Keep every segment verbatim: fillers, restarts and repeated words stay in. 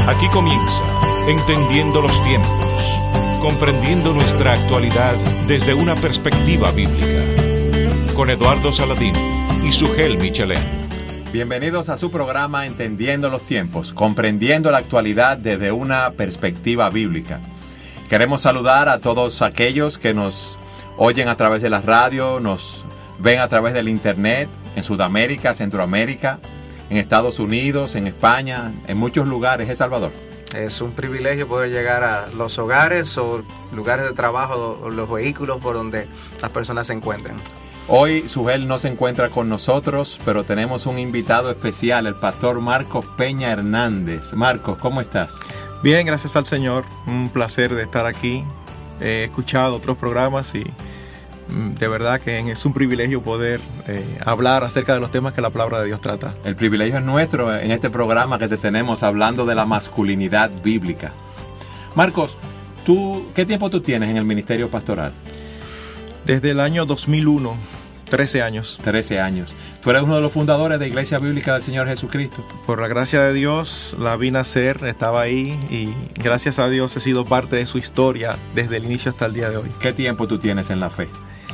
Aquí comienza Entendiendo los Tiempos, comprendiendo nuestra actualidad desde una perspectiva bíblica, con Eduardo Saladín y Sugel Michelén. Bienvenidos a su programa Entendiendo los Tiempos, comprendiendo la actualidad desde una perspectiva bíblica. Queremos saludar a todos aquellos que nos oyen a través de la radio, nos ven a través del internet, en Sudamérica, Centroamérica, en Estados Unidos, en España, en muchos lugares. ¿Es Salvador? Es un privilegio poder llegar a los hogares o lugares de trabajo o los vehículos por donde las personas se encuentren. Hoy Sugel no se encuentra con nosotros, pero tenemos un invitado especial, el pastor Marcos Peña Hernández. Marcos, ¿cómo estás? Bien, gracias al Señor. Un placer de estar aquí. He escuchado otros programas y de verdad que es un privilegio poder eh, hablar acerca de los temas que la palabra de Dios trata. El privilegio es nuestro en este programa que te tenemos hablando de la masculinidad bíblica. Marcos, ¿tú, ¿qué tiempo tú tienes en el ministerio pastoral? Desde el año dos mil uno, trece años. trece años. Tú eres uno de los fundadores de Iglesia Bíblica del Señor Jesucristo. Por la gracia de Dios la vi nacer, estaba ahí y gracias a Dios he sido parte de su historia desde el inicio hasta el día de hoy. ¿Qué tiempo tú tienes en la fe?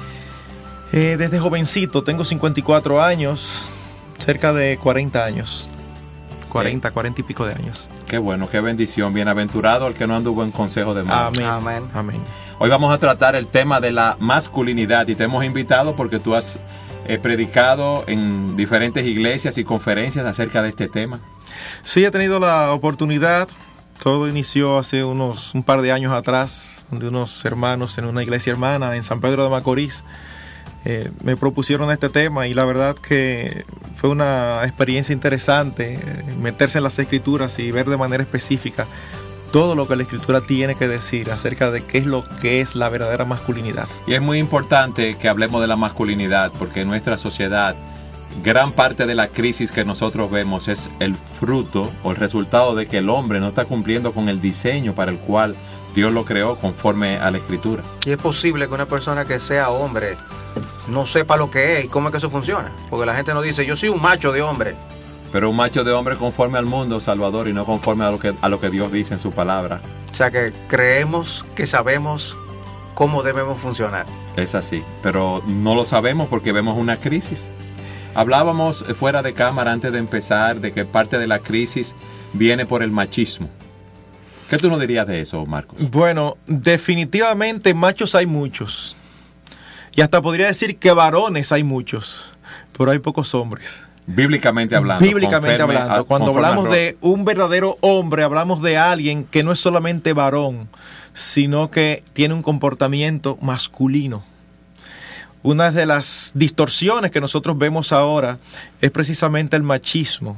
Eh, desde jovencito, tengo cincuenta y cuatro años, cerca de cuarenta años. cuarenta, cuarenta y pico de años. Qué bueno, qué bendición. Bienaventurado el que no anduvo en consejo de malos. Amén. Amén. Amén. Hoy vamos a tratar el tema de la masculinidad y te hemos invitado porque tú has eh, predicado en diferentes iglesias y conferencias acerca de este tema. Sí, he tenido la oportunidad. Todo inició hace unos un par de años atrás, donde unos hermanos en una iglesia hermana en San Pedro de Macorís eh, me propusieron este tema y la verdad que fue una experiencia interesante, eh, meterse en las escrituras y ver de manera específica todo lo que la escritura tiene que decir acerca de qué es lo que es la verdadera masculinidad. Y es muy importante que hablemos de la masculinidad porque en nuestra sociedad gran parte de la crisis que nosotros vemos es el fruto o el resultado de que el hombre no está cumpliendo con el diseño para el cual Dios lo creó conforme a la escritura. Y es posible que una persona que sea hombre no sepa lo que es y cómo es que eso funciona. Porque la gente nos dice, yo soy un macho de hombre. Pero un macho de hombre conforme al mundo, Salvador, y no conforme a lo que, a lo que Dios dice en su palabra. O sea que creemos que sabemos cómo debemos funcionar. Es así, pero no lo sabemos porque vemos una crisis. Hablábamos fuera de cámara antes de empezar de que parte de la crisis viene por el machismo. ¿Qué tú nos dirías de eso, Marcos? Bueno, definitivamente machos hay muchos. Y hasta podría decir que varones hay muchos, pero hay pocos hombres. Bíblicamente hablando. Bíblicamente hablando. A, Cuando hablamos de un verdadero hombre, hablamos de alguien que no es solamente varón, sino que tiene un comportamiento masculino. Una de las distorsiones que nosotros vemos ahora es precisamente el machismo,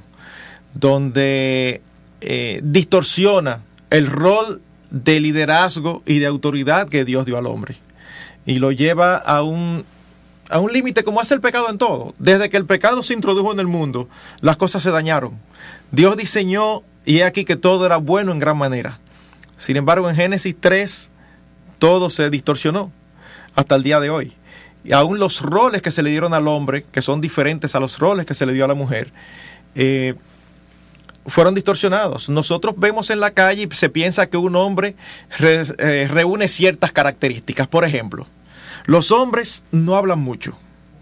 donde eh, distorsiona el rol de liderazgo y de autoridad que Dios dio al hombre y lo lleva a un, a un límite, como hace el pecado en todo. Desde que el pecado se introdujo en el mundo, las cosas se dañaron. Dios diseñó y he aquí que todo era bueno en gran manera. Sin embargo, en Génesis tres, todo se distorsionó hasta el día de hoy. Y aún los roles que se le dieron al hombre, que son diferentes a los roles que se le dio a la mujer, eh, fueron distorsionados. Nosotros vemos en la calle y se piensa que un hombre re, eh, reúne ciertas características. Por ejemplo, los hombres no hablan mucho.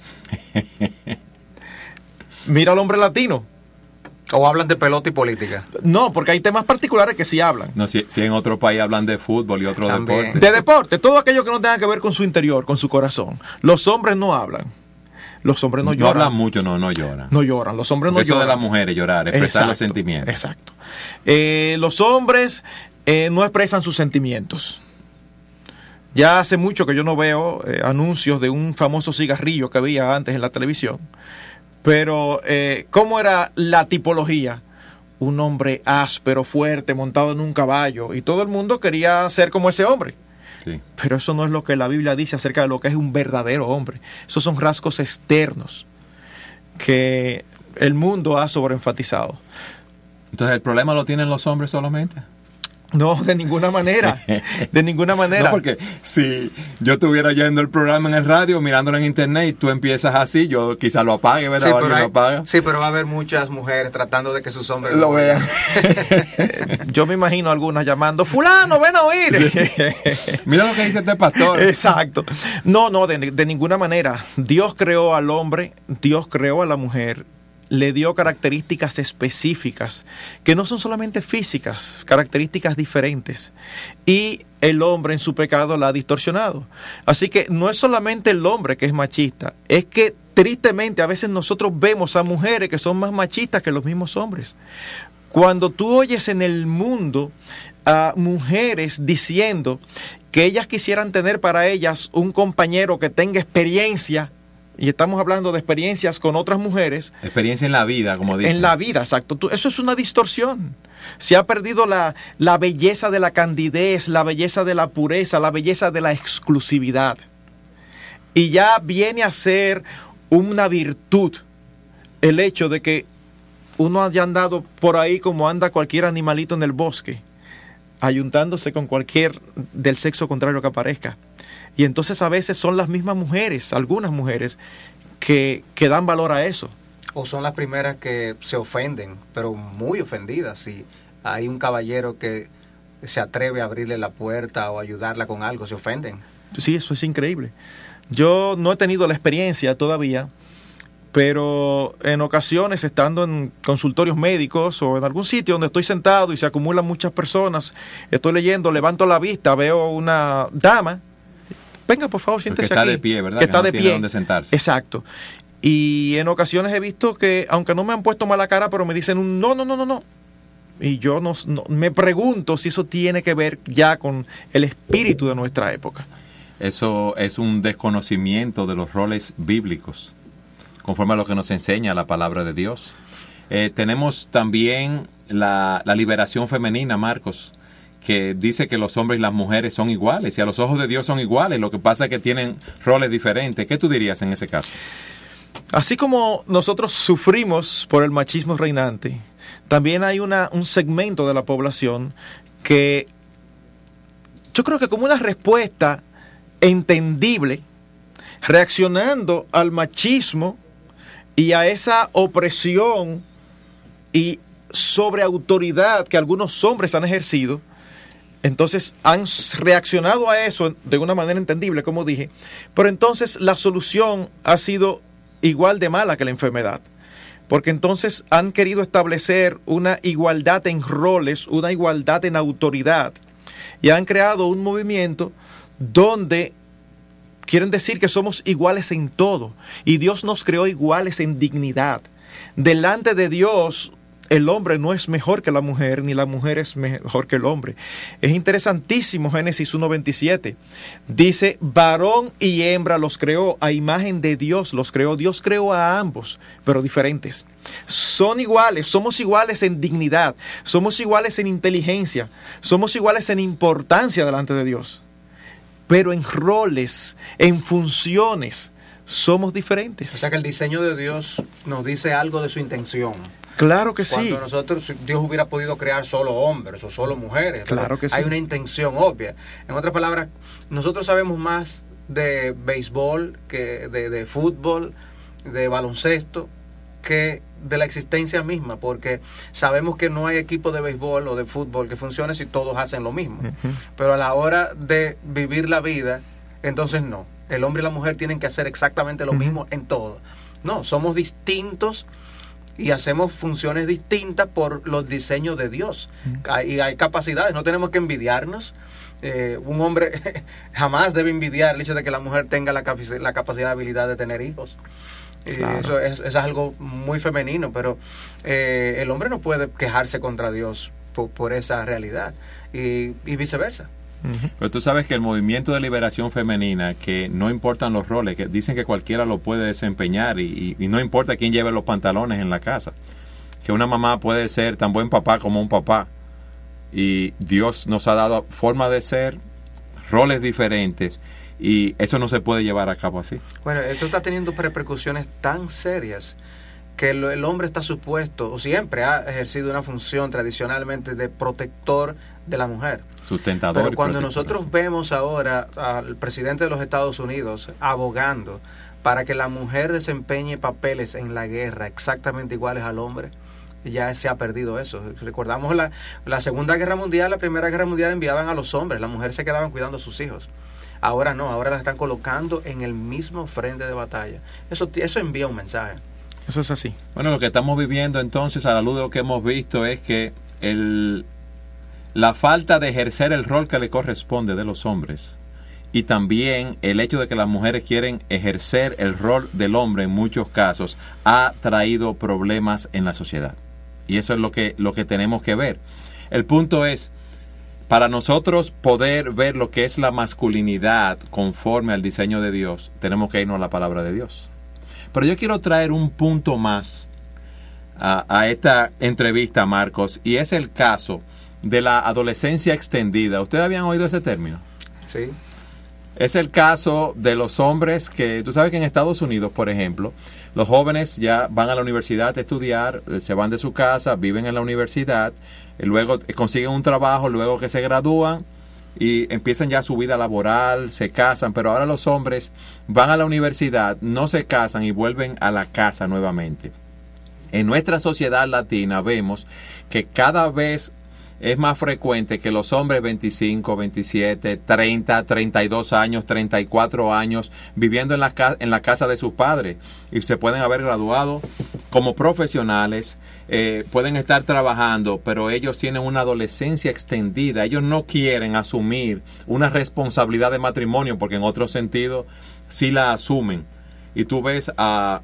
Mira al hombre latino. ¿O hablan de pelota y política? No, porque hay temas particulares que sí hablan. No, si, si en otro país hablan de fútbol y otro También. deporte. De deporte, todo aquello que no tenga que ver con su interior, con su corazón. Los hombres no hablan. Los hombres no, no lloran. No hablan mucho, no, no lloran. No lloran, los hombres no Eso lloran. de las mujeres, llorar, expresar Exacto, los sentimientos. Exacto. Eh, los hombres eh, no expresan sus sentimientos. Ya hace mucho que yo no veo eh, anuncios de un famoso cigarrillo que había antes en la televisión. Pero, eh, ¿cómo era la tipología? Un hombre áspero, fuerte, montado en un caballo. Y todo el mundo quería ser como ese hombre. Sí. Pero eso no es lo que la Biblia dice acerca de lo que es un verdadero hombre. Esos son rasgos externos que el mundo ha sobreenfatizado. Entonces, ¿el problema lo tienen los hombres solamente? No, de ninguna manera, de ninguna manera. No, porque si yo estuviera yendo el programa en el radio, mirándolo en internet, y tú empiezas así, yo quizás lo apague, ¿verdad? Sí, O pero, alguien hay, lo apaga. sí, pero va a haber muchas mujeres tratando de que sus hombres lo vean. Yo me imagino algunas llamando, fulano, ven a oír. Mira lo que dice este pastor. Exacto. No, no, de, de ninguna manera. Dios creó al hombre, Dios creó a la mujer, le dio características específicas, que no son solamente físicas, características diferentes. Y el hombre en su pecado la ha distorsionado. Así que no es solamente el hombre que es machista, es que tristemente a veces nosotros vemos a mujeres que son más machistas que los mismos hombres. Cuando tú oyes en el mundo a mujeres diciendo que ellas quisieran tener para ellas un compañero que tenga experiencia, y estamos hablando de experiencias con otras mujeres. Experiencia en la vida, como dicen. En la vida, exacto. Tú, eso es una distorsión. Se ha perdido la, la belleza de la candidez, la belleza de la pureza, la belleza de la exclusividad. Y ya viene a ser una virtud el hecho de que uno haya andado por ahí como anda cualquier animalito en el bosque, ayuntándose con cualquier del sexo contrario que aparezca. Y entonces a veces son las mismas mujeres, algunas mujeres, que, que dan valor a eso. O son las primeras que se ofenden, pero muy ofendidas. Si hay un caballero que se atreve a abrirle la puerta o ayudarla con algo, se ofenden. Sí, eso es increíble. Yo no he tenido la experiencia todavía, pero en ocasiones, estando en consultorios médicos o en algún sitio donde estoy sentado y se acumulan muchas personas, estoy leyendo, levanto la vista, veo una dama. Venga, por favor, siéntese que está aquí. de pie, ¿verdad? Que, Que está no de tiene pie. dónde sentarse. Exacto. Y en ocasiones he visto que, aunque no me han puesto mala cara, pero me dicen, no, no, no, no, no. Y yo no, no me pregunto si eso tiene que ver ya con el espíritu de nuestra época. Eso es un desconocimiento de los roles bíblicos, conforme a lo que nos enseña la palabra de Dios. Eh, tenemos también la, la liberación femenina, Marcos, que dice que los hombres y las mujeres son iguales, y a los ojos de Dios son iguales, lo que pasa es que tienen roles diferentes. ¿Qué tú dirías en ese caso? Así como nosotros sufrimos por el machismo reinante, también hay una, un segmento de la población que yo creo que como una respuesta entendible, reaccionando al machismo y a esa opresión y sobreautoridad que algunos hombres han ejercido, entonces han reaccionado a eso de una manera entendible, como dije, pero entonces la solución ha sido igual de mala que la enfermedad, porque entonces han querido establecer una igualdad en roles, una igualdad en autoridad, y han creado un movimiento donde quieren decir que somos iguales en todo, y Dios nos creó iguales en dignidad. Delante de Dios, el hombre no es mejor que la mujer, ni la mujer es mejor que el hombre. Es interesantísimo Génesis uno veintisiete. Dice, varón y hembra los creó, a imagen de Dios los creó. Dios creó a ambos, pero diferentes. Son iguales, somos iguales en dignidad, somos iguales en inteligencia, somos iguales en importancia delante de Dios. Pero en roles, en funciones, somos diferentes. O sea que el diseño de Dios nos dice algo de su intención. Claro que Cuando sí. Cuando nosotros, Dios hubiera podido crear solo hombres o solo mujeres. Claro que sí. Hay una intención obvia. En otras palabras, nosotros sabemos más de béisbol, que de, de fútbol, de baloncesto, que de la existencia misma, porque sabemos que no hay equipo de béisbol o de fútbol que funcione si todos hacen lo mismo. Uh-huh. Pero a la hora de vivir la vida, entonces no. El hombre y la mujer tienen que hacer exactamente lo uh-huh. mismo en todo. No, somos distintos y hacemos funciones distintas por los diseños de Dios. Uh-huh. Hay, y hay capacidades, no tenemos que envidiarnos. Eh, un hombre jamás debe envidiar el hecho de que la mujer tenga la, capac- la capacidad, habilidad de tener hijos. Claro. Eso es, eso es algo muy femenino, pero eh, el hombre no puede quejarse contra Dios por, por esa realidad y, y viceversa. Uh-huh. Pero tú sabes que el movimiento de liberación femenina, que no importan los roles, que dicen que cualquiera lo puede desempeñar y, y, y no importa quién lleve los pantalones en la casa, que una mamá puede ser tan buen papá como un papá, y Dios nos ha dado forma de ser, roles diferentes, y eso no se puede llevar a cabo así. Bueno, eso está teniendo repercusiones tan serias que el hombre está supuesto, o siempre ha ejercido una función tradicionalmente de protector de la mujer. Sustentador. Pero cuando nosotros vemos ahora al presidente de los Estados Unidos abogando para que la mujer desempeñe papeles en la guerra exactamente iguales al hombre, ya se ha perdido eso. Recordamos la, la Segunda Guerra Mundial, la Primera Guerra Mundial enviaban a los hombres, las mujeres se quedaban cuidando a sus hijos. Ahora no, ahora las están colocando en el mismo frente de batalla. Eso, eso envía un mensaje. Eso es así. Bueno, lo que estamos viviendo entonces, a la luz de lo que hemos visto, es que el, la falta de ejercer el rol que le corresponde de los hombres, y también el hecho de que las mujeres quieren ejercer el rol del hombre en muchos casos, ha traído problemas en la sociedad. Y eso es lo que, lo que tenemos que ver. El punto es, para nosotros poder ver lo que es la masculinidad conforme al diseño de Dios, tenemos que irnos a la palabra de Dios. Pero yo quiero traer un punto más a, a esta entrevista, Marcos, y es el caso de la adolescencia extendida. ¿Ustedes habían oído ese término? Sí. Es el caso de los hombres que, tú sabes que en Estados Unidos, por ejemplo, los jóvenes ya van a la universidad a estudiar, se van de su casa, viven en la universidad, luego consiguen un trabajo, luego que se gradúan y empiezan ya su vida laboral, se casan, pero ahora los hombres van a la universidad, no se casan y vuelven a la casa nuevamente. En nuestra sociedad latina vemos que cada vez es más frecuente que los hombres veinticinco, veintisiete, treinta, treinta y dos años, treinta y cuatro años viviendo en la, ca- en la casa de sus padres y se pueden haber graduado como profesionales, eh, pueden estar trabajando, pero ellos tienen una adolescencia extendida. Ellos no quieren asumir una responsabilidad de matrimonio porque en otro sentido sí la asumen. Y tú ves a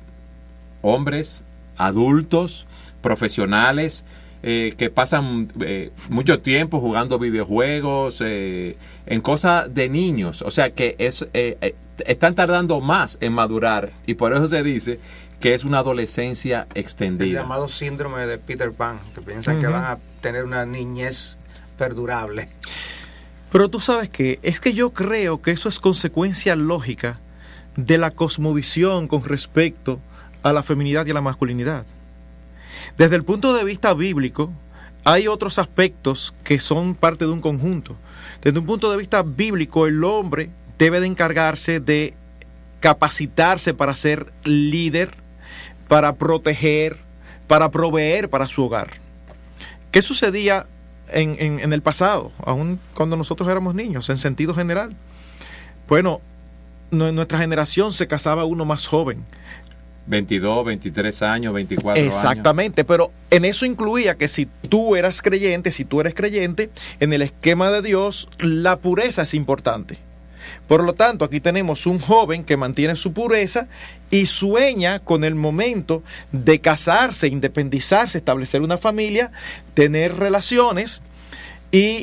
hombres adultos, profesionales, Eh, que pasan eh, mucho tiempo jugando videojuegos, eh, en cosas de niños, o sea que es eh, eh, están tardando más en madurar y por eso se dice que es una adolescencia extendida. El llamado síndrome de Peter Pan, que piensan uh-huh. que van a tener una niñez perdurable. Pero tú sabes que es que yo creo que eso es consecuencia lógica de la cosmovisión con respecto a la feminidad y a la masculinidad. Desde el punto de vista bíblico, hay otros aspectos que son parte de un conjunto. Desde un punto de vista bíblico, el hombre debe de encargarse de capacitarse para ser líder, para proteger, para proveer para su hogar. ¿Qué sucedía en, en, en el pasado, aún cuando nosotros éramos niños, en sentido general? Bueno, en nuestra generación se casaba uno más joven. veintidós, veintitrés años, veinticuatro años. Exactamente, pero en eso incluía que si tú eras creyente, si tú eres creyente, en el esquema de Dios, la pureza es importante. Por lo tanto, aquí tenemos un joven que mantiene su pureza y sueña con el momento de casarse, independizarse, establecer una familia, tener relaciones y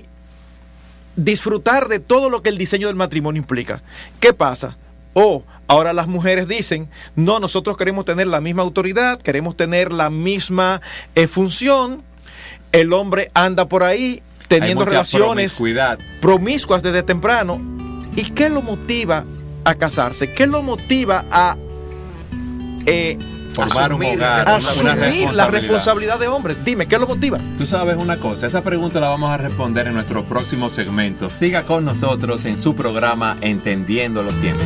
disfrutar de todo lo que el diseño del matrimonio implica. ¿Qué pasa? Oh, ahora las mujeres dicen, no, nosotros queremos tener la misma autoridad, queremos tener la misma eh, función. El hombre anda por ahí teniendo relaciones promiscuas desde temprano. ¿Y qué lo motiva a casarse? ¿Qué lo motiva a eh, formar asumir, un hogar, asumir una responsabilidad. la responsabilidad de hombre? Dime, ¿qué lo motiva? Tú sabes una cosa, esa pregunta la vamos a responder en nuestro próximo segmento. Siga con nosotros en su programa Entendiendo los Tiempos.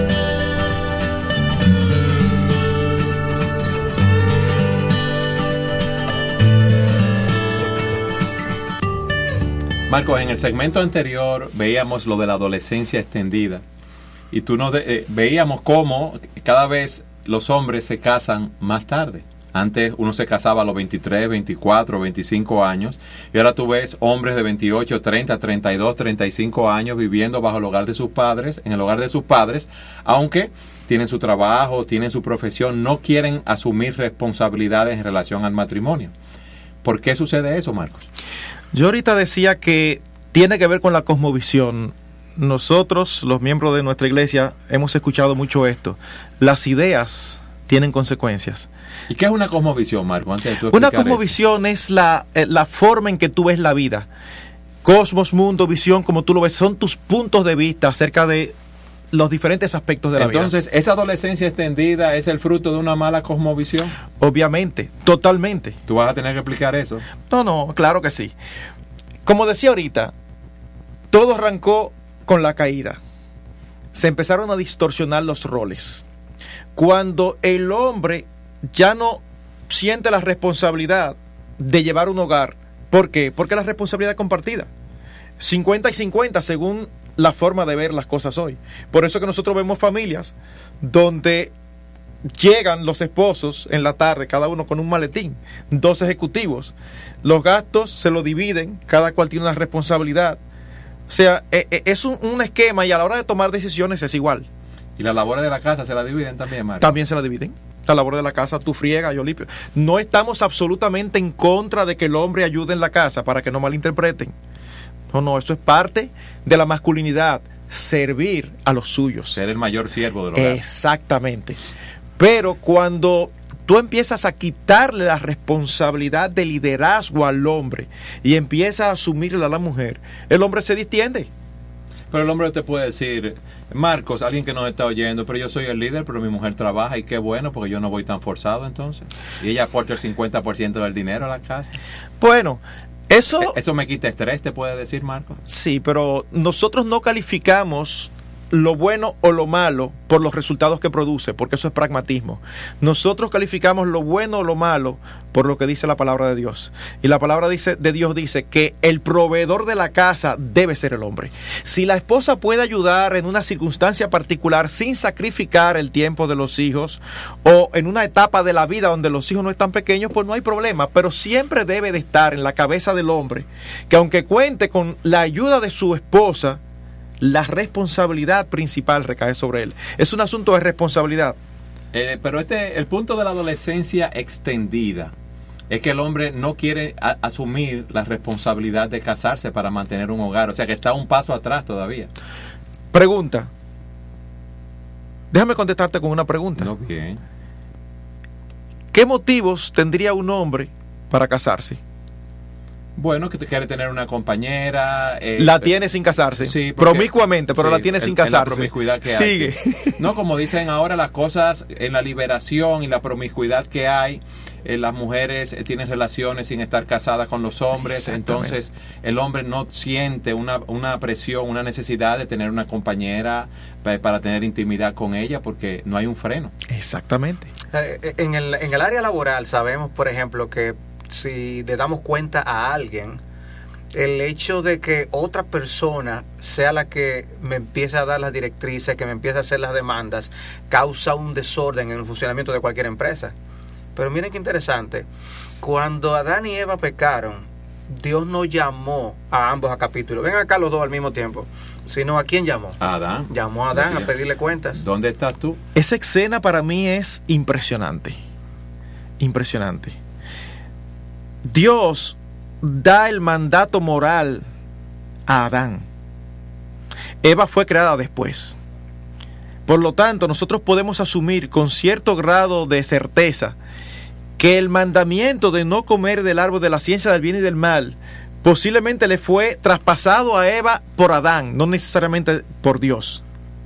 Marcos, en el segmento anterior veíamos lo de la adolescencia extendida y tú nos de, eh, veíamos cómo cada vez los hombres se casan más tarde. Antes uno se casaba a los veintitrés, veinticuatro, veinticinco años y ahora tú ves hombres de veintiocho, treinta, treinta y dos, treinta y cinco años viviendo bajo el hogar de sus padres, en el hogar de sus padres, aunque tienen su trabajo, tienen su profesión, no quieren asumir responsabilidades en relación al matrimonio. ¿Por qué sucede eso, Marcos? Yo ahorita decía que tiene que ver con la cosmovisión. Nosotros, los miembros de nuestra iglesia, hemos escuchado mucho esto. Las ideas tienen consecuencias. ¿Y qué es una cosmovisión, Marco? Antes de tú una explicar cosmovisión eso. es la, eh, la forma en que tú ves la vida. Cosmos, mundo, visión, como tú lo ves, son tus puntos de vista acerca de los diferentes aspectos de la Entonces, vida. Entonces, ¿esa adolescencia extendida es el fruto de una mala cosmovisión? Obviamente, totalmente. ¿Tú vas a tener que explicar eso? No, no, claro que sí. como decía ahorita, todo arrancó con la caída. Se empezaron a distorsionar los roles. Cuando el hombre ya no siente la responsabilidad de llevar un hogar. ¿Por qué? Porque la responsabilidad es compartida. cincuenta y cincuenta según la forma de ver las cosas hoy. Por eso que nosotros vemos familias donde llegan los esposos en la tarde, cada uno con un maletín, dos ejecutivos. Los gastos se lo dividen, cada cual tiene una responsabilidad. O sea, es un, un esquema y a la hora de tomar decisiones es igual. ¿Y las labores de la casa se la dividen también, Mario? También se la dividen. La labor de la casa, tú friegas, yo limpio. No estamos absolutamente en contra de que el hombre ayude en la casa, para que no malinterpreten. No, no, eso es parte de la masculinidad, servir a los suyos. Ser el mayor siervo del hogar. Exactamente. Pero cuando tú empiezas a quitarle la responsabilidad de liderazgo al hombre y empiezas a asumirla a la mujer, el hombre se distiende. Pero el hombre te puede decir, Marcos, alguien que nos está oyendo, pero yo soy el líder, pero mi mujer trabaja y qué bueno, porque yo no voy tan forzado entonces. Y ella aporta el cincuenta por ciento del dinero a la casa. Bueno, eso... Eso me quita estrés, te puede decir, Marcos. Sí, pero nosotros no calificamos lo bueno o lo malo por los resultados que produce, porque eso es pragmatismo. Nosotros calificamos lo bueno o lo malo por lo que dice la palabra de Dios. Y la palabra dice, de Dios dice que el proveedor de la casa debe ser el hombre. Si la esposa puede ayudar en una circunstancia particular sin sacrificar el tiempo de los hijos, o en una etapa de la vida donde los hijos no están pequeños, pues no hay problema. Pero siempre debe de estar en la cabeza del hombre que, aunque cuente con la ayuda de su esposa, la responsabilidad principal recae sobre él. Es un asunto de responsabilidad. Eh, pero este, el punto de la adolescencia extendida es que el hombre no quiere a, asumir la responsabilidad de casarse para mantener un hogar. O sea que está un paso atrás todavía. Pregunta. Déjame contestarte con una pregunta. No, bien. ¿Qué motivos tendría un hombre para casarse? Bueno, que te quiere tener una compañera. Eh, la tiene sin casarse. Sí, porque, promiscuamente, pero sí, la tiene el, sin casarse. La promiscuidad que Sigue. hay. Sí. No, como dicen ahora las cosas, en la liberación y la promiscuidad que hay, eh, las mujeres eh, tienen relaciones sin estar casadas con los hombres. Entonces, el hombre no siente una, una presión, una necesidad de tener una compañera para, para tener intimidad con ella, porque no hay un freno. Exactamente. Eh, en, el, en el área laboral sabemos, por ejemplo, que si le damos cuenta a alguien, el hecho de que otra persona sea la que me empiece a dar las directrices, que me empiece a hacer las demandas, causa un desorden en el funcionamiento de cualquier empresa. Pero miren qué interesante, cuando Adán y Eva pecaron, Dios no llamó a ambos a capítulo. Ven acá los dos al mismo tiempo. Sino, ¿a quién llamó? A Adán. Llamó a Adán a pedirle cuentas. ¿Dónde estás tú? Esa escena para mí es impresionante. Impresionante. Dios da el mandato moral a Adán. Eva fue creada después. Por lo tanto, nosotros podemos asumir con cierto grado de certeza que el mandamiento de no comer del árbol de la ciencia del bien y del mal posiblemente le fue traspasado a Eva por Adán, no necesariamente por Dios.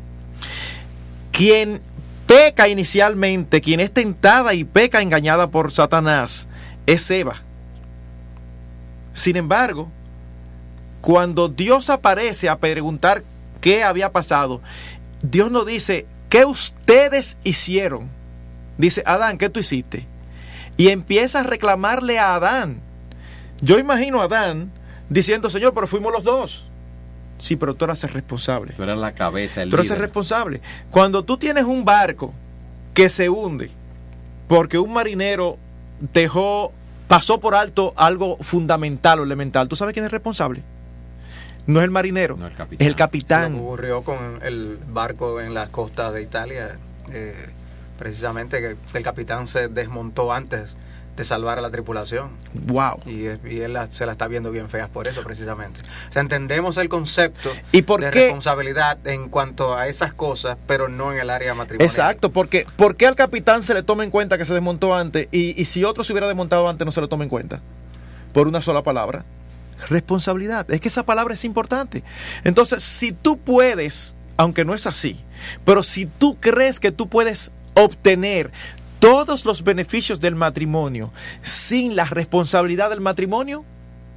Quien peca inicialmente, quien es tentada y peca engañada por Satanás, es Eva. Sin embargo, cuando Dios aparece a preguntar qué había pasado, Dios no dice, ¿qué ustedes hicieron? Dice, Adán, ¿qué tú hiciste? Y empieza a reclamarle a Adán. Yo imagino a Adán diciendo, Señor, pero fuimos los dos. Sí, pero tú eras el responsable. Tú eras la cabeza, el Tú eres líder. el responsable. Cuando tú tienes un barco que se hunde porque un marinero dejó... pasó por alto algo fundamental o elemental, ¿tú sabes quién es responsable? No es el marinero, no el capitán. es el capitán. Lo que ocurrió con el barco en las costas de Italia, eh, precisamente que el capitán se desmontó antes de salvar a la tripulación. Wow. Y, y él la, se la está viendo bien feas por eso, precisamente. O sea, entendemos el concepto ¿Y por de qué? responsabilidad en cuanto a esas cosas, pero no en el área matrimonial. Exacto, porque ¿por qué al capitán se le toma en cuenta que se desmontó antes y, y si otro se hubiera desmontado antes no se le toma en cuenta? Por una sola palabra. Responsabilidad. Es que esa palabra es importante. Entonces, si tú puedes, aunque no es así, pero si tú crees que tú puedes obtener todos los beneficios del matrimonio sin la responsabilidad del matrimonio,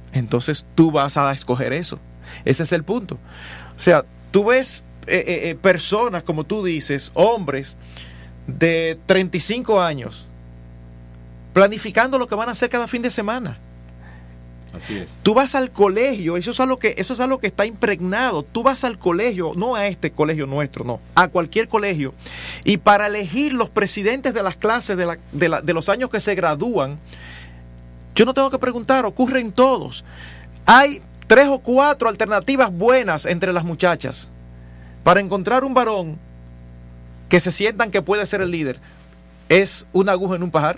entonces tú vas a escoger eso. Ese es el punto. O sea, tú ves eh, eh, personas, como tú dices, hombres de treinta y cinco años, planificando lo que van a hacer cada fin de semana. Así es. Tú vas al colegio, eso es algo que, eso es algo que está impregnado. Tú vas al colegio, no a este colegio nuestro, no, a cualquier colegio. Y para elegir los presidentes de las clases de, la, de, la, de los años que se gradúan, yo no tengo que preguntar, ocurren todos. Hay tres o cuatro alternativas buenas entre las muchachas para encontrar un varón que se sientan que puede ser el líder. ¿Es una aguja en un pajar?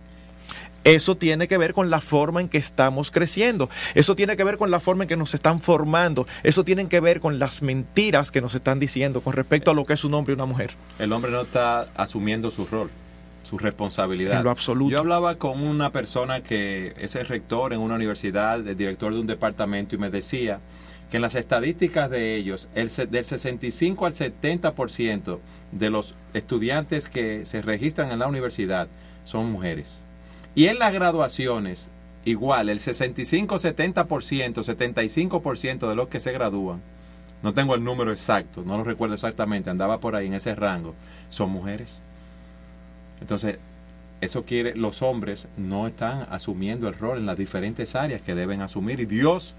Eso tiene que ver con la forma en que estamos creciendo. Eso tiene que ver con la forma en que nos están formando. Eso tiene que ver con las mentiras que nos están diciendo con respecto a lo que es un hombre y una mujer. El hombre no está asumiendo su rol, su responsabilidad. En lo absoluto. Yo hablaba con una persona que es el rector en una universidad, el director de un departamento, y me decía que en las estadísticas de ellos, el, del sesenta y cinco al setenta por ciento de los estudiantes que se registran en la universidad son mujeres. Y en las graduaciones, igual, el sesenta y cinco, setenta por ciento, setenta y cinco por ciento de los que se gradúan, no tengo el número exacto, no lo recuerdo exactamente, andaba por ahí en ese rango, son mujeres. Entonces, eso quiere, los hombres no están asumiendo el rol en las diferentes áreas que deben asumir. Y Dios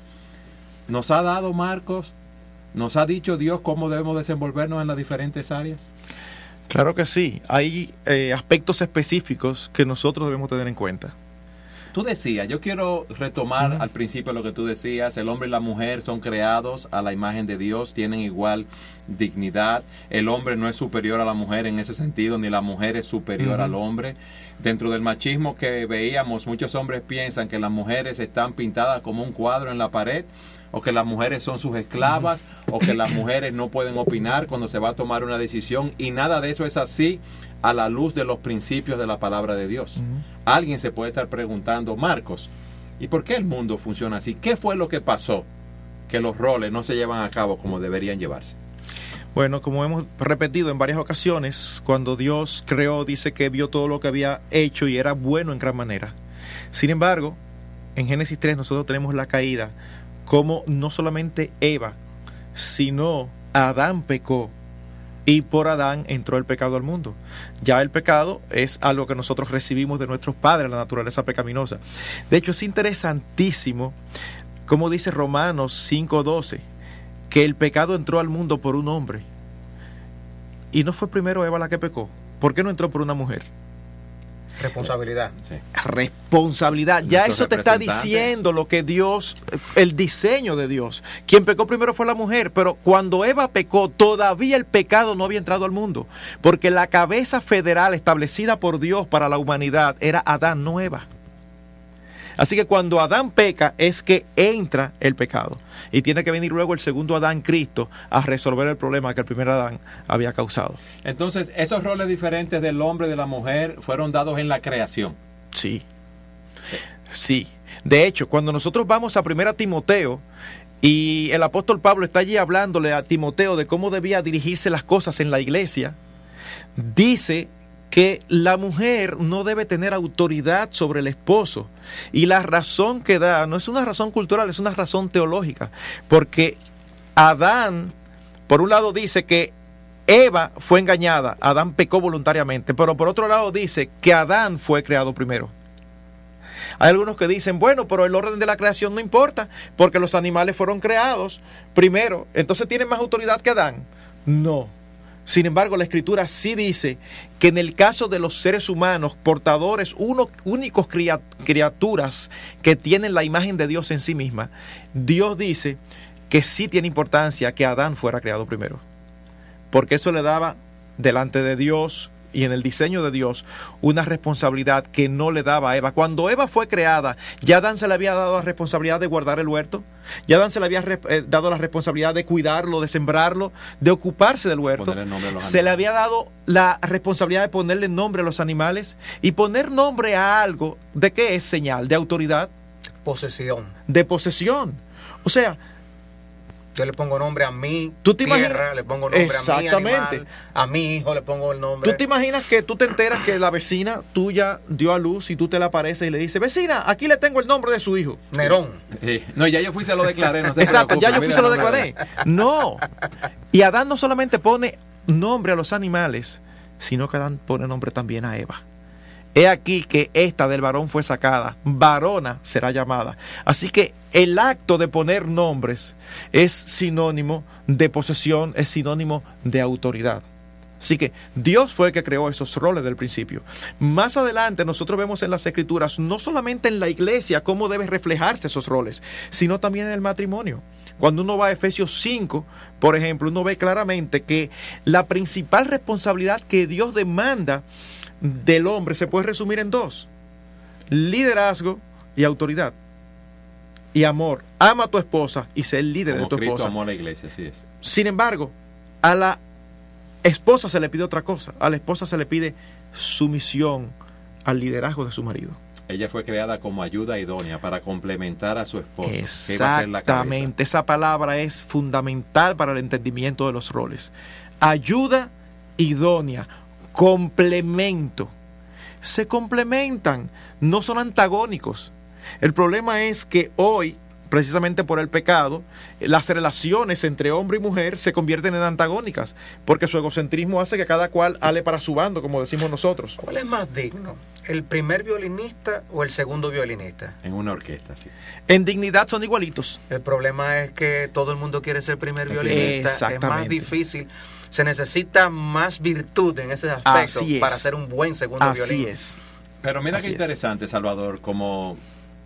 nos ha dado, Marcos, nos ha dicho Dios cómo debemos desenvolvernos en las diferentes áreas. Claro que sí, hay eh, aspectos específicos que nosotros debemos tener en cuenta. Tú decías, yo quiero retomar uh-huh. al principio lo que tú decías, el hombre y la mujer son creados a la imagen de Dios, tienen igual dignidad, el hombre no es superior a la mujer en ese sentido, ni la mujer es superior uh-huh. al hombre. Dentro del machismo que veíamos, muchos hombres piensan que las mujeres están pintadas como un cuadro en la pared, o que las mujeres son sus esclavas, uh-huh. o que las mujeres no pueden opinar cuando se va a tomar una decisión, y nada de eso es así a la luz de los principios de la palabra de Dios. Uh-huh. Alguien se puede estar preguntando, Marcos, ¿y por qué el mundo funciona así? ¿Qué fue lo que pasó que los roles no se llevan a cabo como deberían llevarse? Bueno, como hemos repetido en varias ocasiones, cuando Dios creó, dice que vio todo lo que había hecho y era bueno en gran manera. Sin embargo, en Génesis tres nosotros tenemos la caída, como no solamente Eva, sino Adán pecó, y por Adán entró el pecado al mundo. Ya el pecado es algo que nosotros recibimos de nuestros padres, la naturaleza pecaminosa. De hecho, es interesantísimo, como dice Romanos cinco doce, que el pecado entró al mundo por un hombre. Y no fue primero Eva la que pecó. ¿Por qué no entró por una mujer? Responsabilidad. Sí. Responsabilidad. Ya eso te está diciendo lo que Dios, el diseño de Dios. Quien pecó primero fue la mujer, pero cuando Eva pecó, todavía el pecado no había entrado al mundo. Porque la cabeza federal establecida por Dios para la humanidad era Adán, no Eva. Así que cuando Adán peca es que entra el pecado. Y tiene que venir luego el segundo Adán, Cristo, a resolver el problema que el primer Adán había causado. Entonces, esos roles diferentes del hombre y de la mujer fueron dados en la creación. Sí. Sí. De hecho, cuando nosotros vamos a primera Timoteo, y el apóstol Pablo está allí hablándole a Timoteo de cómo debía dirigirse las cosas en la iglesia, dice que la mujer no debe tener autoridad sobre el esposo. Y la razón que da no es una razón cultural, es una razón teológica. Porque Adán, por un lado dice que Eva fue engañada, Adán pecó voluntariamente, pero por otro lado dice que Adán fue creado primero. Hay algunos que dicen, bueno, pero el orden de la creación no importa, porque los animales fueron creados primero, entonces tienen más autoridad que Adán. No. Sin embargo, la Escritura sí dice que en el caso de los seres humanos, portadores, unos únicos criaturas que tienen la imagen de Dios en sí misma, Dios dice que sí tiene importancia que Adán fuera creado primero. Porque eso le daba delante de Dios y en el diseño de Dios una responsabilidad que no le daba a Eva. Cuando Eva fue creada, ya Adán se le había dado la responsabilidad de guardar el huerto, ya Adán se le había eh, dado la responsabilidad de cuidarlo, de sembrarlo, de ocuparse del huerto, se le había dado la responsabilidad de ponerle nombre a los animales, y poner nombre a algo, ¿de qué es señal? De autoridad, posesión, de posesión. O sea, Yo le pongo nombre a mi ¿Tú te tierra, imaginas? le pongo nombre Exactamente. a mi animal, a mi hijo le pongo el nombre. ¿Tú te imaginas que tú te enteras que la vecina tuya dio a luz y tú te la apareces y le dices, vecina, aquí le tengo el nombre de su hijo? Nerón. Sí. No, ya yo fui, se lo declaré. No se Exacto, preocupe, ya yo mira, fui, se lo no me declaré. No. Y Adán no solamente pone nombre a los animales, sino que Adán pone nombre también a Eva. He aquí que esta del varón fue sacada, varona será llamada. Así que el acto de poner nombres es sinónimo de posesión, es sinónimo de autoridad. Así que Dios fue el que creó esos roles del principio. Más adelante nosotros vemos en las Escrituras, no solamente en la iglesia, cómo deben reflejarse esos roles, sino también en el matrimonio. Cuando uno va a Efesios cinco, por ejemplo, uno ve claramente que la principal responsabilidad que Dios demanda del hombre se puede resumir en dos: liderazgo y autoridad. Y amor. Ama a tu esposa y sé el líder Como de tu Cristo esposa. amó a la iglesia, así es. Sin embargo, a la esposa se le pide otra cosa. A la esposa se le pide sumisión al liderazgo de su marido. Ella fue creada como ayuda idónea para complementar a su esposo. que iba a ser la cabeza. Exactamente. Esa palabra es fundamental para el entendimiento de los roles. Ayuda idónea. Complemento. Se complementan, no son antagónicos. El problema es que hoy, precisamente por el pecado, las relaciones entre hombre y mujer se convierten en antagónicas, porque su egocentrismo hace que cada cual ale para su bando, como decimos nosotros. ¿Cuál es más digno? ¿El primer violinista o el segundo violinista? En una orquesta, sí. En dignidad son igualitos. El problema es que todo el mundo quiere ser primer violinista. Exactamente. Es más difícil. Se necesita más virtud en ese aspecto Así es. para ser un buen segundo Así violín. es. Pero mira Así qué es. interesante, Salvador, como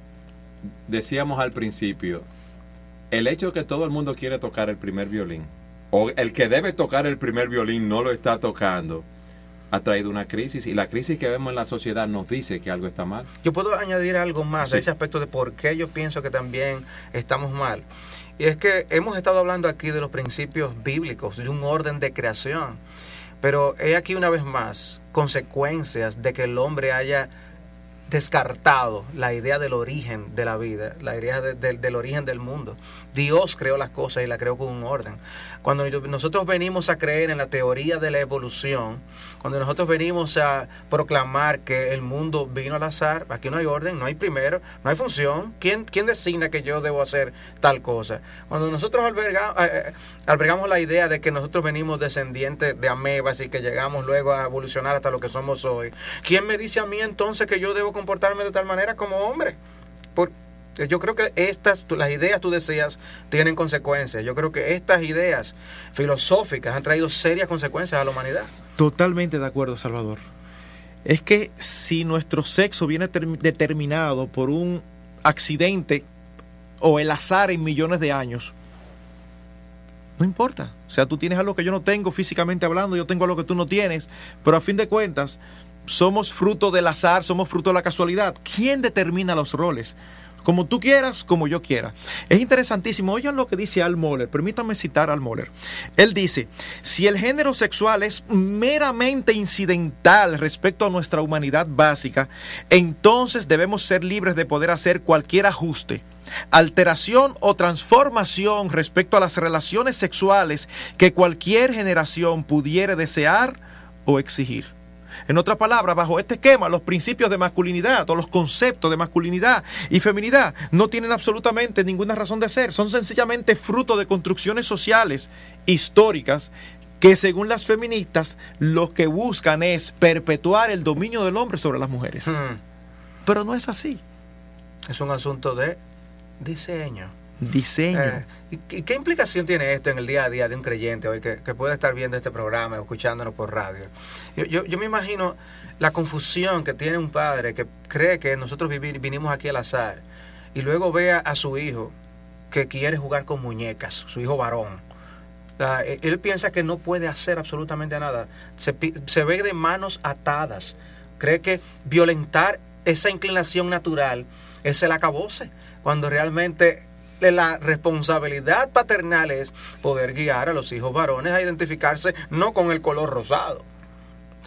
decíamos al principio, el hecho de que todo el mundo quiere tocar el primer violín, o el que debe tocar el primer violín no lo está tocando, ha traído una crisis, y la crisis que vemos en la sociedad nos dice que algo está mal. Yo puedo añadir algo más Sí. de ese aspecto de por qué yo pienso que también estamos mal. Y es que hemos estado hablando aquí de los principios bíblicos, de un orden de creación. Pero he aquí una vez más consecuencias de que el hombre haya descartado la idea del origen de la vida, la idea de, de, del origen del mundo. Dios creó las cosas y las creó con un orden. Cuando nosotros venimos a creer en la teoría de la evolución, cuando nosotros venimos a proclamar que el mundo vino al azar, aquí no hay orden, no hay primero, no hay función. ¿Quién, quién designa que yo debo hacer tal cosa? Cuando nosotros alberga, eh, albergamos la idea de que nosotros venimos descendientes de amebas y que llegamos luego a evolucionar hasta lo que somos hoy, ¿quién me dice a mí entonces que yo debo comportarme de tal manera como hombre? Por, yo creo que estas, las ideas tú decías, tienen consecuencias. Yo creo que estas ideas filosóficas han traído serias consecuencias a la humanidad. Totalmente de acuerdo, Salvador. Es que si nuestro sexo viene term- determinado por un accidente o el azar en millones de años, no importa. O sea, tú tienes algo que yo no tengo físicamente hablando, yo tengo algo que tú no tienes, pero a fin de cuentas somos fruto del azar, somos fruto de la casualidad. ¿Quién determina los roles? Como tú quieras, como yo quiera. Es interesantísimo. Oigan lo que dice Al Mohler. Permítanme citar a Al Mohler. Él dice, si el género sexual es meramente incidental respecto a nuestra humanidad básica, entonces debemos ser libres de poder hacer cualquier ajuste, alteración o transformación respecto a las relaciones sexuales que cualquier generación pudiera desear o exigir. En otras palabras, bajo este esquema, los principios de masculinidad o los conceptos de masculinidad y feminidad no tienen absolutamente ninguna razón de ser. Son sencillamente fruto de construcciones sociales históricas que, según las feministas, lo que buscan es perpetuar el dominio del hombre sobre las mujeres. Hmm. Pero no es así. Es un asunto de diseño. Diseño. Eh, ¿y, y qué implicación tiene esto en el día a día de un creyente hoy que, que puede estar viendo este programa o escuchándonos por radio? Yo, yo, yo me imagino la confusión que tiene un padre que cree que nosotros vivir, vinimos aquí al azar y luego ve a, a su hijo que quiere jugar con muñecas, su hijo varón. O sea, él piensa que no puede hacer absolutamente nada. Se, se ve de manos atadas. Cree que violentar esa inclinación natural es el acabose, cuando realmente la responsabilidad paternal es poder guiar a los hijos varones a identificarse no con el color rosado,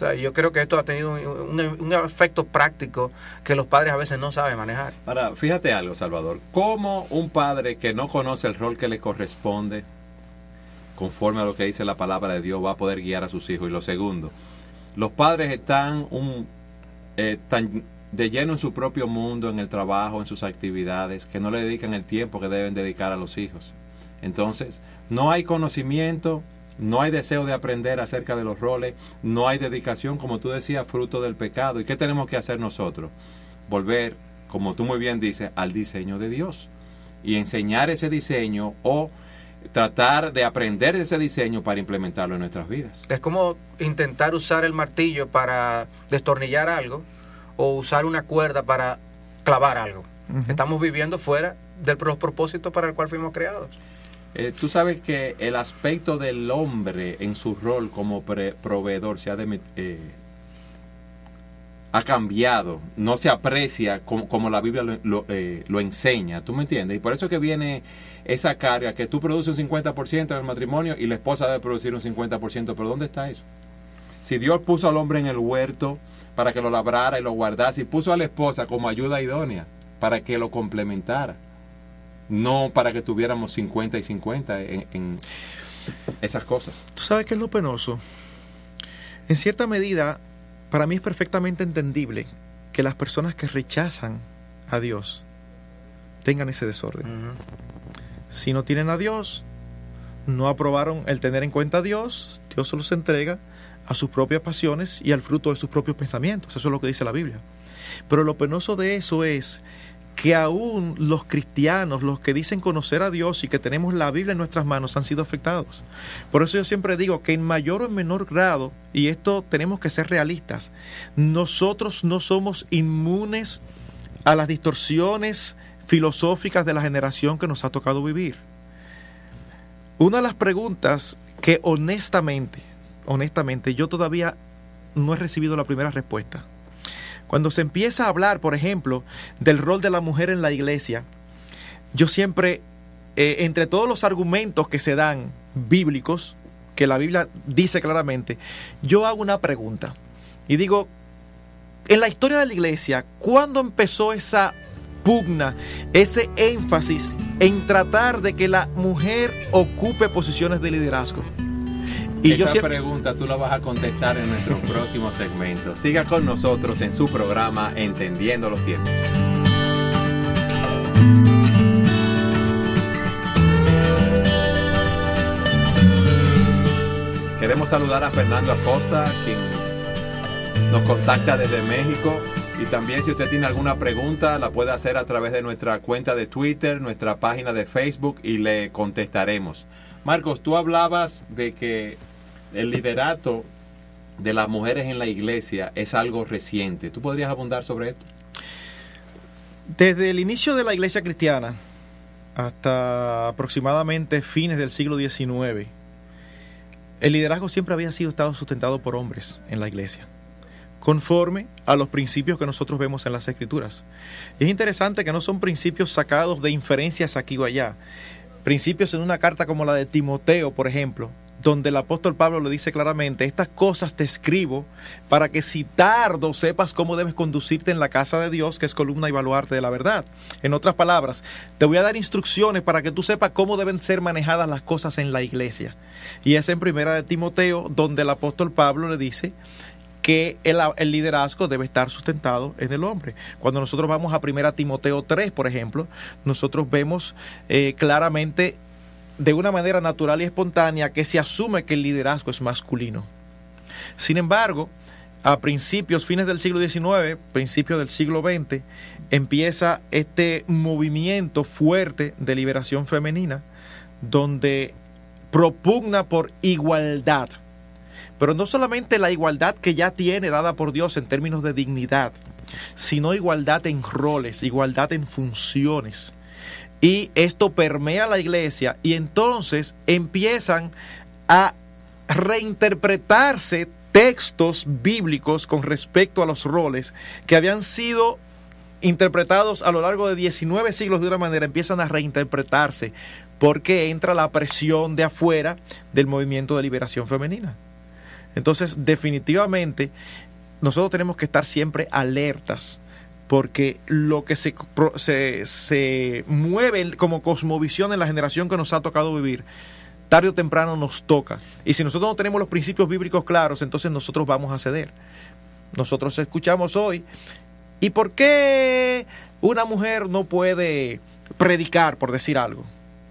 O sea, yo creo que esto ha tenido un, un, un efecto práctico que los padres a veces no saben manejar. Ahora, fíjate algo, Salvador. ¿Cómo un padre que no conoce el rol que le corresponde, conforme a lo que dice la palabra de Dios, va a poder guiar a sus hijos? Y lo segundo, los padres están un, eh, tan de lleno en su propio mundo, en el trabajo, en sus actividades, que no le dedican el tiempo que deben dedicar a los hijos. Entonces, no hay conocimiento, no hay deseo de aprender acerca de los roles, no hay dedicación, como tú decías, fruto del pecado. ¿Y qué tenemos que hacer nosotros? Volver, como tú muy bien dices, al diseño de Dios y enseñar ese diseño o tratar de aprender ese diseño para implementarlo en nuestras vidas. Es como intentar usar el martillo para destornillar algo o usar una cuerda para clavar algo. Uh-huh. Estamos viviendo fuera de los propósitos para el cual fuimos creados. Eh, tú sabes que el aspecto del hombre en su rol como pre- proveedor se ha, de, eh, ha cambiado, no se aprecia como, como la Biblia lo, lo, eh, lo enseña, ¿tú me entiendes? Y por eso que viene esa carga que tú produces un cincuenta por ciento en el matrimonio y la esposa debe producir un cincuenta por ciento, pero ¿dónde está eso? Si Dios puso al hombre en el huerto para que lo labrara y lo guardase, y puso a la esposa como ayuda idónea para que lo complementara, no para que tuviéramos cincuenta y cincuenta en, en esas cosas. ¿Tú sabes qué es lo penoso? En cierta medida, para mí es perfectamente entendible que las personas que rechazan a Dios tengan ese desorden. Uh-huh. Si no tienen a Dios, no aprobaron el tener en cuenta a Dios, Dios se los entrega a sus propias pasiones y al fruto de sus propios pensamientos. Eso es lo que dice la Biblia. Pero lo penoso de eso es que aún los cristianos, los que dicen conocer a Dios y que tenemos la Biblia en nuestras manos, han sido afectados. Por eso yo siempre digo que en mayor o en menor grado, y esto tenemos que ser realistas, nosotros no somos inmunes a las distorsiones filosóficas de la generación que nos ha tocado vivir. Una de las preguntas que honestamente, honestamente, yo todavía no he recibido la primera respuesta. Cuando se empieza a hablar, por ejemplo, del rol de la mujer en la iglesia, yo siempre, eh, entre todos los argumentos que se dan bíblicos, que la Biblia dice claramente, yo hago una pregunta y digo, en la historia de la iglesia, ¿cuándo empezó esa pugna, ese énfasis en tratar de que la mujer ocupe posiciones de liderazgo? Y esa yo siempre... pregunta tú la vas a contestar en nuestro próximo segmento. Siga con nosotros en su programa Entendiendo los Tiempos. Queremos saludar a Fernando Acosta, quien nos contacta desde México. Y también si usted tiene alguna pregunta, la puede hacer a través de nuestra cuenta de Twitter, nuestra página de Facebook, y le contestaremos. Marcos, tú hablabas de que el liderato de las mujeres en la iglesia es algo reciente. ¿Tú podrías abundar sobre esto? Desde el inicio de la iglesia cristiana hasta aproximadamente fines del siglo diecinueve, el liderazgo siempre había sido estado sustentado por hombres en la iglesia, conforme a los principios que nosotros vemos en las Escrituras. Y es interesante que no son principios sacados de inferencias aquí o allá. Principios en una carta como la de Timoteo, por ejemplo, donde el apóstol Pablo le dice claramente, estas cosas te escribo para que si tardo sepas cómo debes conducirte en la casa de Dios, que es columna y baluarte de la verdad. En otras palabras, te voy a dar instrucciones para que tú sepas cómo deben ser manejadas las cosas en la iglesia. Y es en primera de Timoteo donde el apóstol Pablo le dice que el, el liderazgo debe estar sustentado en el hombre. Cuando nosotros vamos a primera Timoteo tres, por ejemplo, nosotros vemos eh, claramente de una manera natural y espontánea que se asume que el liderazgo es masculino. Sin embargo, a principios, fines del siglo diecinueve, principios del siglo veinte, empieza este movimiento fuerte de liberación femenina, donde propugna por igualdad. Pero no solamente la igualdad que ya tiene dada por Dios en términos de dignidad, sino igualdad en roles, igualdad en funciones. Y esto permea la iglesia y entonces empiezan a reinterpretarse textos bíblicos con respecto a los roles que habían sido interpretados a lo largo de diecinueve siglos de una manera, empiezan a reinterpretarse porque entra la presión de afuera del movimiento de liberación femenina. Entonces, definitivamente, nosotros tenemos que estar siempre alertas, porque lo que se, se, se mueve como cosmovisión en la generación que nos ha tocado vivir, tarde o temprano nos toca. Y si nosotros no tenemos los principios bíblicos claros, entonces nosotros vamos a ceder. Nosotros escuchamos hoy, ¿y por qué una mujer no puede predicar, por decir algo?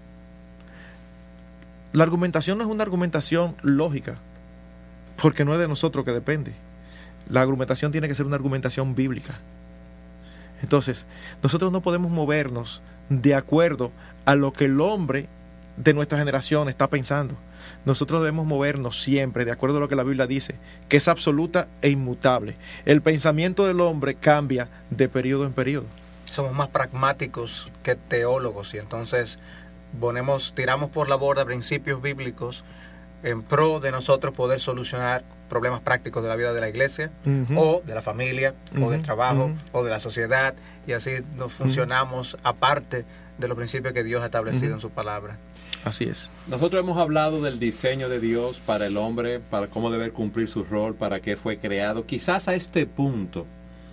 La argumentación no es una argumentación lógica, porque no es de nosotros que depende. La argumentación tiene que ser una argumentación bíblica. Entonces, nosotros no podemos movernos de acuerdo a lo que el hombre de nuestra generación está pensando. Nosotros debemos movernos siempre de acuerdo a lo que la Biblia dice, que es absoluta e inmutable. El pensamiento del hombre cambia de periodo en periodo. Somos más pragmáticos que teólogos y entonces ponemos, tiramos por la borda principios bíblicos en pro de nosotros poder solucionar problemas prácticos de la vida de la iglesia, uh-huh. o de la familia, uh-huh. o del trabajo, uh-huh. o de la sociedad, y así nos funcionamos uh-huh. aparte de los principios que Dios ha establecido uh-huh. en su palabra. Así es. Nosotros hemos hablado del diseño de Dios para el hombre, para cómo debe cumplir su rol, para qué fue creado. Quizás a este punto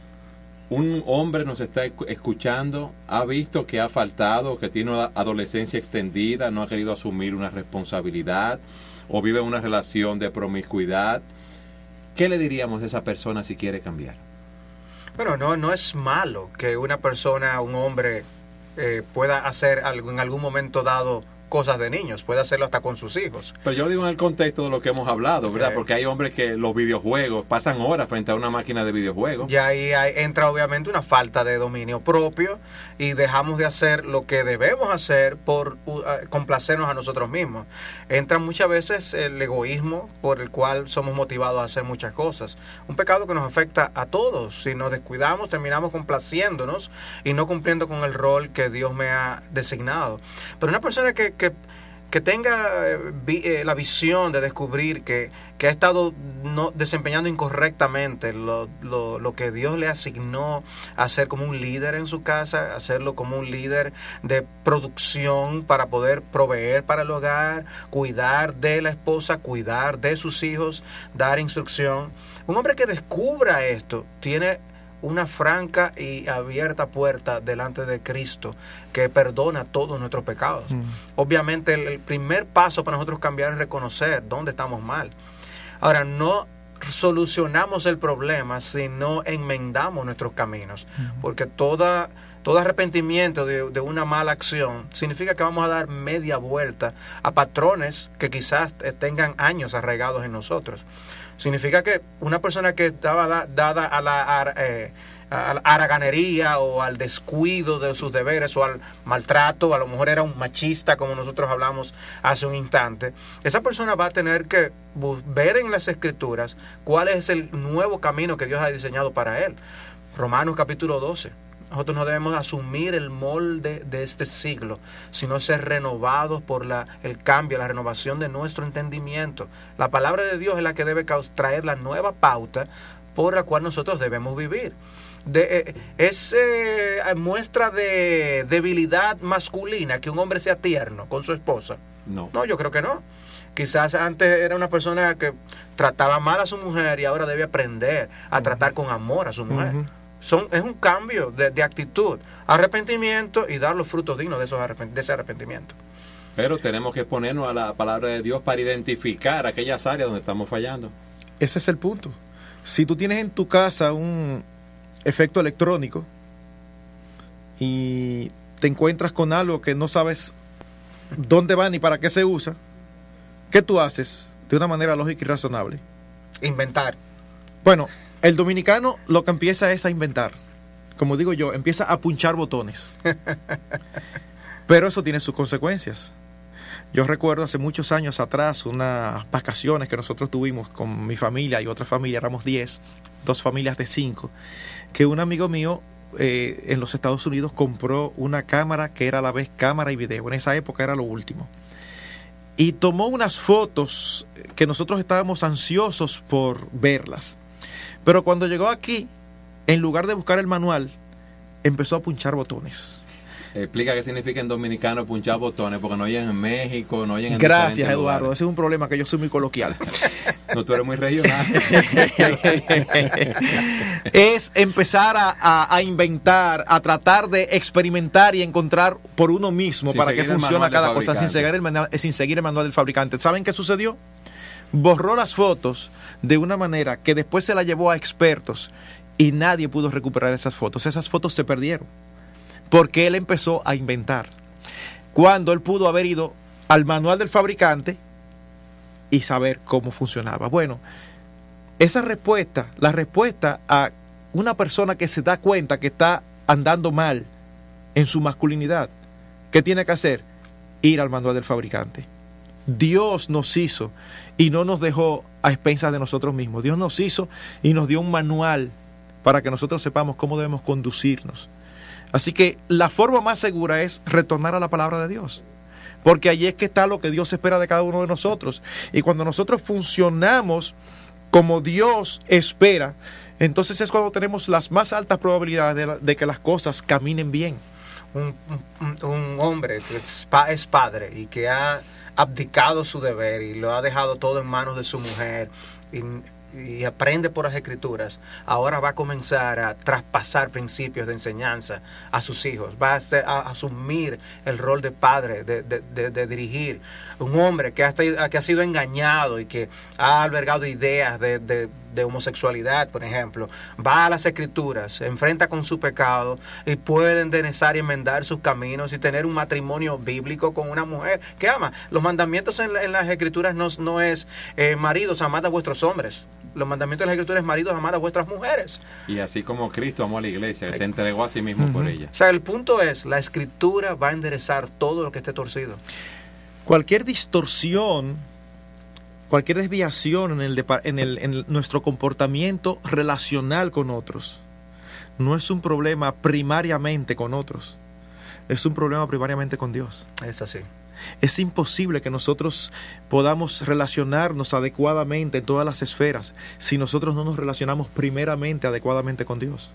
un hombre nos está escuchando, ha visto que ha faltado, que tiene una adolescencia extendida, no ha querido asumir una responsabilidad o vive una relación de promiscuidad. ¿Qué le diríamos a esa persona si quiere cambiar? Bueno, no, no es malo que una persona, un hombre, eh, pueda hacer algo, en algún momento dado cosas de niños, puede hacerlo hasta con sus hijos. Pero yo lo digo en el contexto de lo que hemos hablado, ¿verdad? Okay. Porque hay hombres que los videojuegos pasan horas frente a una máquina de videojuegos. Y ahí hay, entra obviamente una falta de dominio propio y dejamos de hacer lo que debemos hacer por uh, complacernos a nosotros mismos. Entra muchas veces el egoísmo por el cual somos motivados a hacer muchas cosas. Un pecado que nos afecta a todos. Si nos descuidamos, terminamos complaciéndonos y no cumpliendo con el rol que Dios me ha designado. Pero una persona que Que, que tenga eh, la visión de descubrir que, que ha estado no, desempeñando incorrectamente lo, lo, lo que Dios le asignó a ser como un líder en su casa, hacerlo como un líder de producción para poder proveer para el hogar, cuidar de la esposa, cuidar de sus hijos, dar instrucción. Un hombre que descubra esto tiene una franca y abierta puerta delante de Cristo que perdona todos nuestros pecados. Mm. Obviamente el, el primer paso para nosotros cambiar es reconocer dónde estamos mal. Ahora, no solucionamos el problema si no enmendamos nuestros caminos, mm. porque toda, todo arrepentimiento de, de una mala acción significa que vamos a dar media vuelta a patrones que quizás tengan años arraigados en nosotros. Significa que una persona que estaba da, dada a la, a, eh, a la haraganería o al descuido de sus deberes o al maltrato, a lo mejor era un machista como nosotros hablamos hace un instante, esa persona va a tener que ver en las Escrituras cuál es el nuevo camino que Dios ha diseñado para él. Romanos capítulo doce. Nosotros no debemos asumir el molde de este siglo, sino ser renovados por la, el cambio, la renovación de nuestro entendimiento. La palabra de Dios es la que debe traer la nueva pauta por la cual nosotros debemos vivir. De, eh, ¿Es eh, muestra de debilidad masculina que un hombre sea tierno con su esposa? No. No, yo creo que no. Quizás antes era una persona que trataba mal a su mujer y ahora debe aprender a uh-huh. tratar con amor a su mujer. Uh-huh. Son, es un cambio de, de actitud, arrepentimiento y dar los frutos dignos de, esos arrepent- de ese arrepentimiento. Pero tenemos que ponernos a la palabra de Dios para identificar aquellas áreas donde estamos fallando. Ese es el punto. Si tú tienes en tu casa un efecto electrónico y te encuentras con algo que no sabes dónde va ni para qué se usa, ¿qué tú haces de una manera lógica y razonable? Inventar. Bueno, el dominicano lo que empieza es a inventar. Como digo yo, empieza a punchar botones. Pero eso tiene sus consecuencias. Yo recuerdo hace muchos años atrás unas vacaciones que nosotros tuvimos con mi familia y otra familia, éramos diez, dos familias de cinco, que un amigo mío eh, en los Estados Unidos compró una cámara que era a la vez cámara y video. En esa época era lo último. Y tomó unas fotos que nosotros estábamos ansiosos por verlas. Pero cuando llegó aquí, en lugar de buscar el manual, empezó a punchar botones. Explica qué significa en dominicano punchar botones, porque no oyen en México, no oyen en Gracias, Eduardo. lugares. Ese es un problema, que yo soy muy coloquial. No, tú eres muy regional. Es empezar a, a, a inventar, a tratar de experimentar y encontrar por uno mismo Sin para qué seguir el funciona manual del cada cosa, sin fabricante. seguir, el manual, sin seguir el manual del fabricante. ¿Saben qué sucedió? Borró las fotos de una manera que después se la llevó a expertos y nadie pudo recuperar esas fotos. Esas fotos se perdieron porque él empezó a inventar, cuando él pudo haber ido al manual del fabricante y saber cómo funcionaba. Bueno, esa respuesta, la respuesta a una persona que se da cuenta que está andando mal en su masculinidad, ¿qué tiene que hacer? Ir al manual del fabricante. Dios nos hizo y no nos dejó a expensas de nosotros mismos. Dios nos hizo y nos dio un manual para que nosotros sepamos cómo debemos conducirnos. Así que la forma más segura es retornar a la palabra de Dios, porque allí es que está lo que Dios espera de cada uno de nosotros. Y cuando nosotros funcionamos como Dios espera, entonces es cuando tenemos las más altas probabilidades de, la, de que las cosas caminen bien. Un, un, un hombre que es, pa, es padre y que ha abdicado su deber y lo ha dejado todo en manos de su mujer y, y aprende por las escrituras, ahora va a comenzar a traspasar principios de enseñanza a sus hijos, va a, ser, a asumir el rol de padre, de, de, de, de dirigir. Un hombre que ha, que ha sido engañado y que ha albergado ideas de, de, de homosexualidad, por ejemplo, va a las escrituras, se enfrenta con su pecado y puede enderezar y enmendar sus caminos y tener un matrimonio bíblico con una mujer que ama. Los mandamientos en, en las escrituras no, no es eh, maridos, amad a vuestros hombres. Los mandamientos de las escrituras es maridos, amad a vuestras mujeres. Y así como Cristo amó a la iglesia, que se entregó a sí mismo uh-huh. por ella. O sea, el punto es, la escritura va a enderezar todo lo que esté torcido. Cualquier distorsión, cualquier desviación en, el, en, el, en nuestro comportamiento relacional con otros, no es un problema primariamente con otros, es un problema primariamente con Dios. Es así. Es imposible que nosotros podamos relacionarnos adecuadamente en todas las esferas si nosotros no nos relacionamos primeramente adecuadamente con Dios.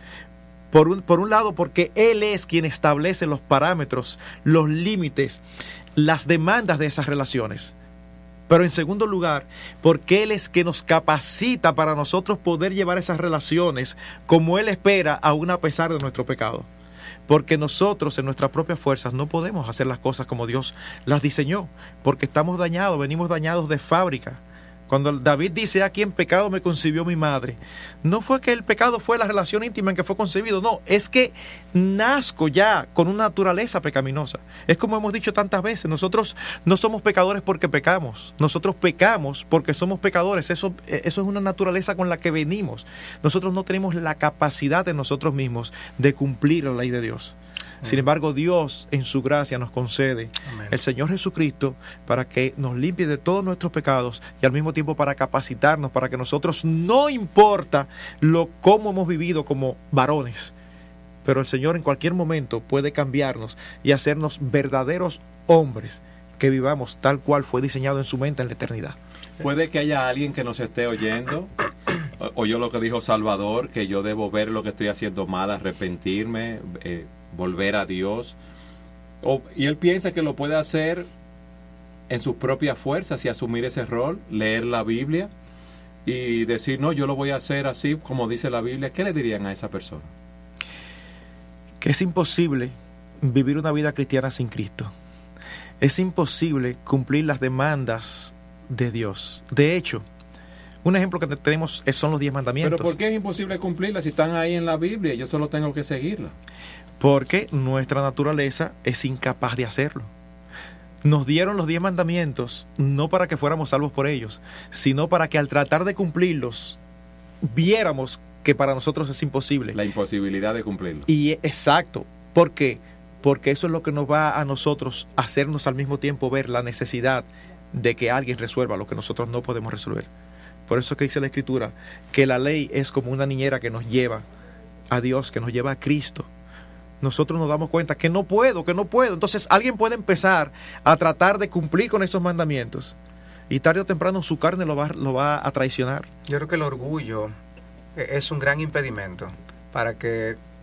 Por un, por un lado, porque Él es quien establece los parámetros, los límites, las demandas de esas relaciones. Pero en segundo lugar, porque Él es quien nos capacita para nosotros poder llevar esas relaciones como Él espera, aún a pesar de nuestro pecado. Porque nosotros en nuestras propias fuerzas no podemos hacer las cosas como Dios las diseñó, porque estamos dañados, venimos dañados de fábrica. Cuando David dice, aquí en pecado me concibió mi madre, no fue que el pecado fue la relación íntima en que fue concebido, no, es que nazco ya con una naturaleza pecaminosa. Es como hemos dicho tantas veces, nosotros no somos pecadores porque pecamos, nosotros pecamos porque somos pecadores, eso, eso es una naturaleza con la que venimos. Nosotros no tenemos la capacidad de nosotros mismos de cumplir la ley de Dios. Sin embargo, Dios en su gracia nos concede Amén. El Señor Jesucristo para que nos limpie de todos nuestros pecados y al mismo tiempo para capacitarnos, para que nosotros, no importa lo cómo hemos vivido como varones, pero el Señor en cualquier momento puede cambiarnos y hacernos verdaderos hombres que vivamos tal cual fue diseñado en su mente en la eternidad. Puede que haya alguien que nos esté oyendo, oyó lo que dijo Salvador, que yo debo ver lo que estoy haciendo mal, arrepentirme, eh, volver a Dios, o, y él piensa que lo puede hacer en sus propias fuerzas y asumir ese rol, leer la Biblia y decir, no, yo lo voy a hacer así como dice la Biblia. ¿Qué le dirían a esa persona? Que es imposible vivir una vida cristiana sin Cristo. Es imposible cumplir las demandas de Dios. De hecho, un ejemplo que tenemos son los diez mandamientos. ¿Pero por qué es imposible cumplirlas si están ahí en la Biblia y yo solo tengo que seguirlas? Porque nuestra naturaleza es incapaz de hacerlo. Nos dieron los diez mandamientos no para que fuéramos salvos por ellos, sino para que al tratar de cumplirlos viéramos que para nosotros es imposible. La imposibilidad de cumplirlos. Y exacto. ¿Por qué? Porque eso es lo que nos va a nosotros hacernos al mismo tiempo ver la necesidad de que alguien resuelva lo que nosotros no podemos resolver. Por eso que dice la Escritura que la ley es como una niñera que nos lleva a Dios, que nos lleva a Cristo. Nosotros nos damos cuenta que no puedo, que no puedo. Entonces alguien puede empezar a tratar de cumplir con esos mandamientos y tarde o temprano su carne lo va, lo va a traicionar. Yo creo que el orgullo es un gran impedimento para que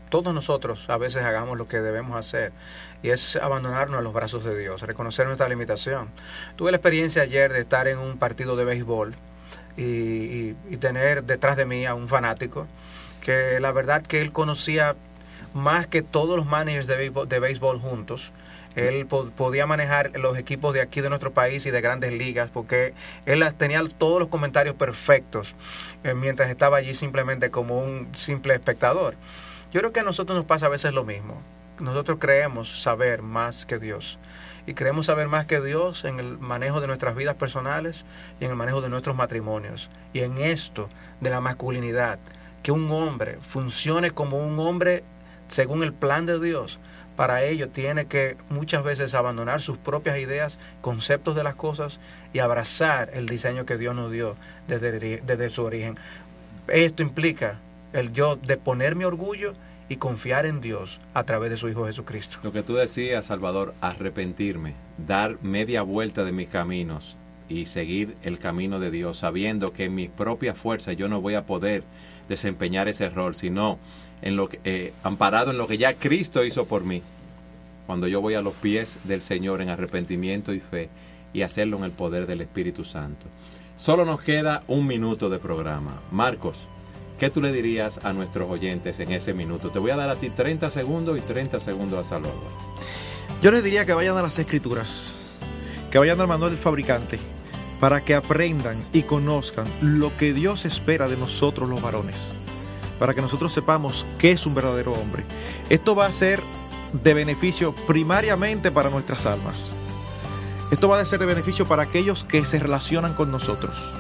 todos nosotros a veces hagamos lo que debemos hacer, y es abandonarnos a los brazos de Dios, reconocer nuestra limitación. Tuve la experiencia ayer de estar en un partido de béisbol y, y, y tener detrás de mí a un fanático que la verdad que él conocía más que todos los managers de béisbol, de béisbol juntos. Él po- podía manejar los equipos de aquí de nuestro país y de grandes ligas, porque él tenía todos los comentarios perfectos eh, mientras estaba allí simplemente como un simple espectador. Yo creo que a nosotros nos pasa a veces lo mismo. Nosotros creemos saber más que Dios, y creemos saber más que Dios en el manejo de nuestras vidas personales y en el manejo de nuestros matrimonios, y en esto de la masculinidad, que un hombre funcione como un hombre según el plan de Dios. Para ello tiene que muchas veces abandonar sus propias ideas, conceptos de las cosas, y abrazar el diseño que Dios nos dio desde, desde su origen. Esto implica el yo de poner mi orgullo y confiar en Dios a través de su Hijo Jesucristo. Lo que tú decías, Salvador, arrepentirme, dar media vuelta de mis caminos y seguir el camino de Dios, sabiendo que en mi propia fuerza yo no voy a poder desempeñar ese rol, sino en lo que, eh, amparado en lo que ya Cristo hizo por mí, cuando yo voy a los pies del Señor en arrepentimiento y fe, y hacerlo en el poder del Espíritu Santo. Solo nos queda un minuto de programa. Marcos, ¿qué tú le dirías a nuestros oyentes en ese minuto? Te voy a dar a ti treinta segundos y treinta segundos a Salvador. Yo les diría que vayan a las Escrituras, que vayan al manual del fabricante, para que aprendan y conozcan lo que Dios espera de nosotros los varones, para que nosotros sepamos qué es un verdadero hombre. Esto va a ser de beneficio primariamente para nuestras almas. Esto va a ser de beneficio para aquellos que se relacionan con nosotros.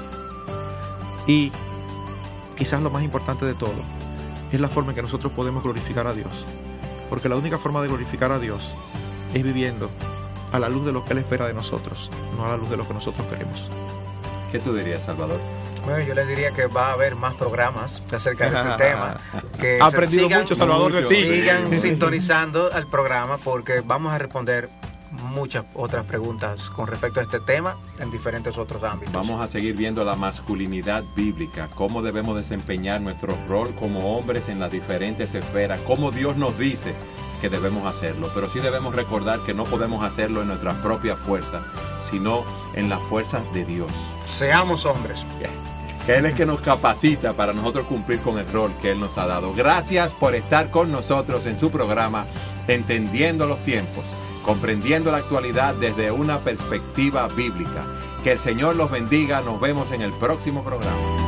Y quizás lo más importante de todo es la forma en que nosotros podemos glorificar a Dios, porque la única forma de glorificar a Dios es viviendo a la luz de lo que Él espera de nosotros, no a la luz de lo que nosotros queremos. ¿Qué tú dirías, Salvador? Bueno, yo les diría que va a haber más programas acerca de este tema. Que ha aprendido sigan, mucho, Salvador, de ti. Sigan sintonizando al programa, porque vamos a responder muchas otras preguntas con respecto a este tema en diferentes otros ámbitos. Vamos a seguir viendo la masculinidad bíblica, cómo debemos desempeñar nuestro rol como hombres en las diferentes esferas, cómo Dios nos dice que debemos hacerlo, pero sí debemos recordar que no podemos hacerlo en nuestras propias fuerzas, sino en las fuerzas de Dios. Seamos hombres. Que Él es que nos capacita para nosotros cumplir con el rol que Él nos ha dado. Gracias por estar con nosotros en su programa Entendiendo los Tiempos, comprendiendo la actualidad desde una perspectiva bíblica. Que el Señor los bendiga. Nos vemos en el próximo programa.